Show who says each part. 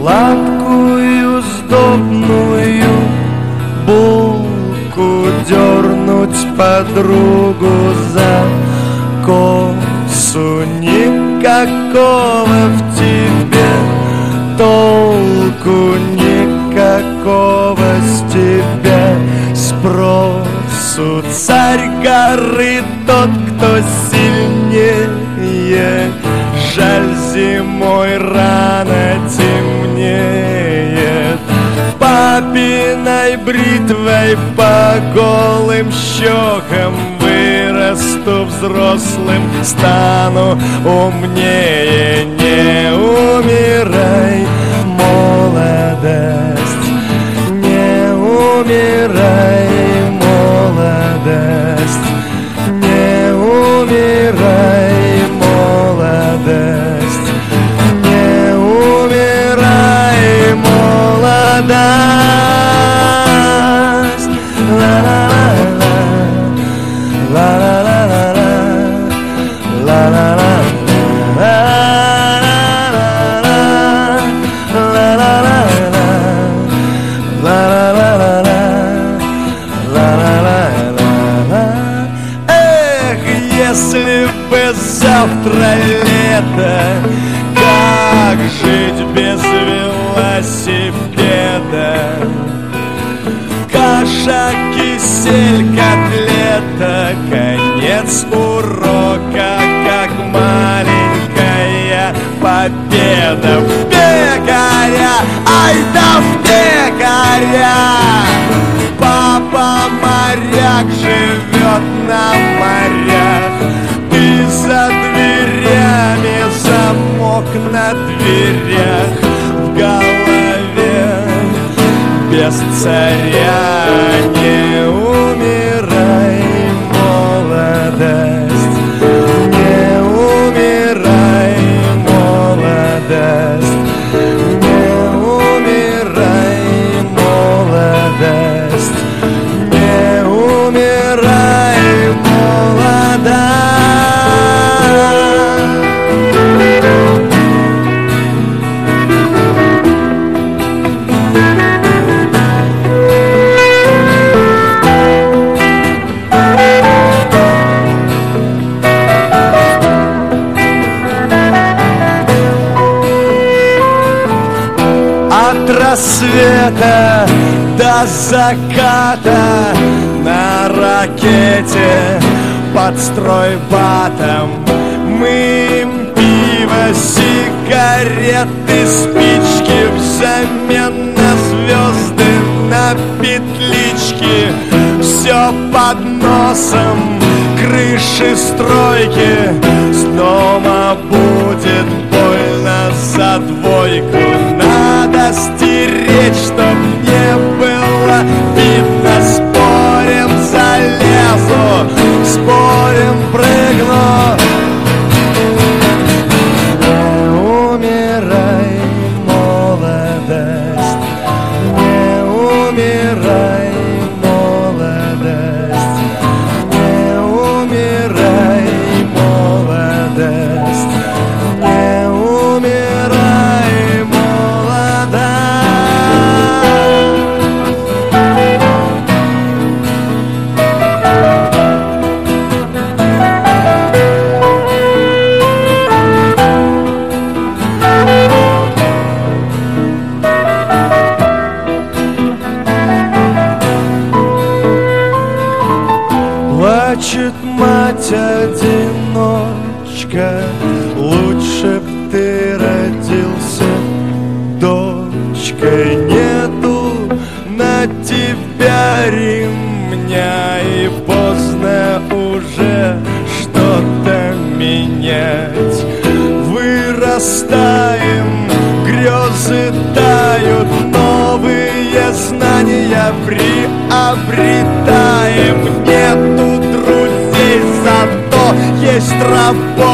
Speaker 1: Сладкую, сдобную булку дернуть подругу за косу. Никакого в тебе толку, никакого с тебя спросу. Царь горы тот, кто сильнее, жаль, зимой рано темнеет. Папиной бритвой по голым щекам вырасту взрослым, стану умнее. Не умирай, молодость, не умирай, молодость, не умирай, молодость, не умирай, молодость. Ла-ла-ла-ла, ла-ла-ла-ла, ла-ла-ла-ла. Если бы завтра лето, как жить без велосипеда? Каша, кисель, котлета, конец урока, как маленькая победа. В пекаря, ай да в пекаря! Папа моряк живет на морях. Ты за дверями, замок на дверях, в голове без царя. Не умирай, молодость, не умирай, молодость, не умирай, молодость, не умирай, молодость. От рассвета до заката на ракете под стройбатом мы им пиво, сигареты, спички взамен на звезды, на петлички. Все под носом крыши стройки. С дома будет больно за двойку. Надо стереть, чтоб не было видно. Спорим, залезу, спорим, прыгну. Не умирай, молодость, не умирай, молодость, не умирай, молодость, не умирай, молодость. Плачет мать-одиночка, лучше б ты родился дочкой. Нету на тебя ремня, и поздно уже что-то менять. Вырастаем, грезы тают, новые знания приобретаем. Нету друзей, зато есть работа.